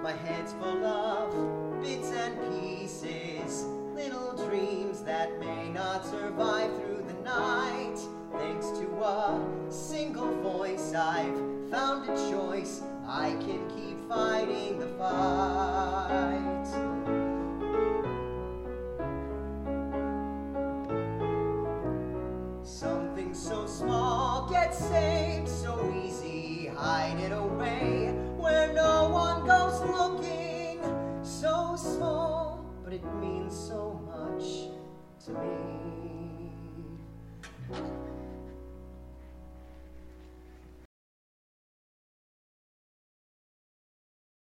my head's full of bits and pieces, little dreams that may not survive through the night. Thanks to a single voice, I've found a choice. I can keep fighting the fight. Something so small gets saved so easy. Hide it away